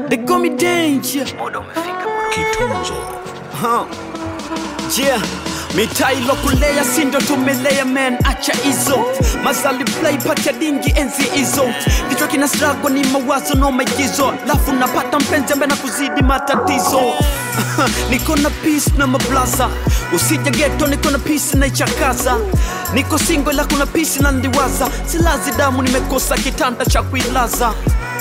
They call me danger. Kitunzo. Yeah, mitai lokulea sindo tumelea man, acha izo mazali play patia dingi enzi izo. Kichwa kina struggle ni mawazo no maigizo, lafu napata mpenzi ambaye nakuzidi matatizo. Niko na peace na mablaza, usija ghetto niko na peace na ichakaza. Niko single la kuna peace na ndiwaza, silazi damu nimekosa kitanda cha kuilaza.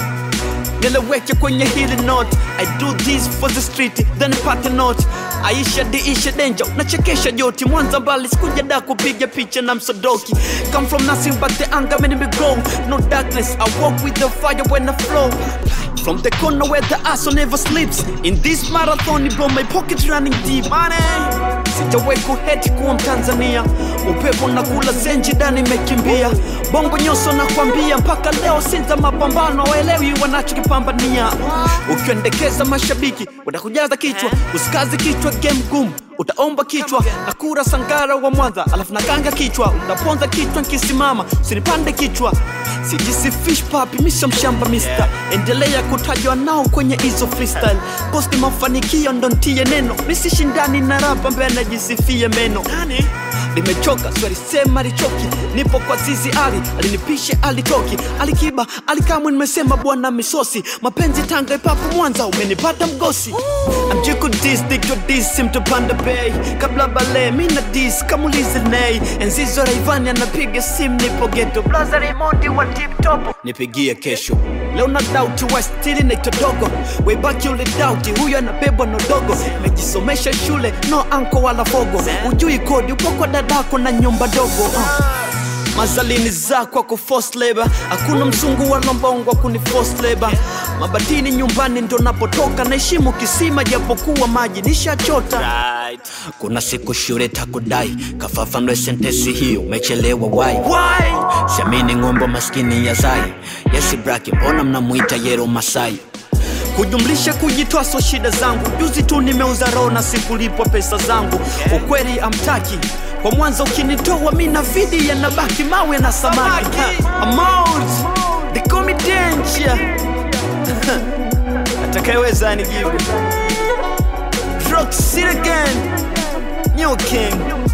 Nileweke kwenye hili note, I do this for the street, then party note. Aisha diisha danger, nachekesha joti. Mwanza mbali sikuja da kupiga picha na msodoki. Come from nothing but the anger made me grow. No darkness, I walk with the fire when I flow. From the corner where the asshole never sleeps. In this marathon, bro, my pocket running deep. Money! Sijawahi kuheti kuwa Mtanzania. Upepo na kula zenji dani mekimbia. Bongo nyoso na kuambia mpaka leo sinza mapambano waelewi wanachokipambania. Ukiendekeza mashabiki watakujaza kichwa, usikaze kichwa game gumu utaomba kichwa. Na kura sangara wa Mwanza alafu nakanga kichwa, utaponza kichwa nikisimama usinipande kichwa. Sijisi fish papi misha mshamba mister, endelea kutajwa nao kwenye hizo freestyle. Posti mafanikio ndo ntie neno, misi shindani na rapa mbele najisifie meno. Nimechoka swali sema lichoki, nipo kwa zizi ali, alinipishe alitoki. Alikiba, alikamu nimesema bwana misosi. Mapenzi Tanga ipapo Mwanza umenipata mgosi. Amjiku dis, digyo dis, simto panda bay. Kabla bale, mina dis, kamulize nay. Enzizo Raivani anapiga sim nipo ghetto. Blaza Raymondi wa tip topo, nipigie kesho. Leo na doubt wa stili na itodogo. Webaki ule doubt, huyo anabebwa no dogo. Mejisomesha shule, no anko wala fogo. Ujui kodi, upo kwa dadako na nyumba dogo. Mazalini zako kwa force labor, hakuna mzungu wala mbongo kuni force labor. Mabatini nyumbani ndo napotoka, naheshimu kisima japokuwa maji nishachota. Kuna siku shule takudai, kafafanwe sentesi hiyo, umechelewa why? Siamini ngombo maskini ya zai, yesi braki mbona mnamuita Yero Masai. Kujumlisha kujitoa so shida zangu, juzi tu nimeuza roho na sikulipwa pesa zangu. Ukweli amtaki, kwa Mwanza ukinitoa mina vidi ya nabaki mawe na samaki. I'm out, they call me danger. Atakayeweza anijibu. Rock City again, New King.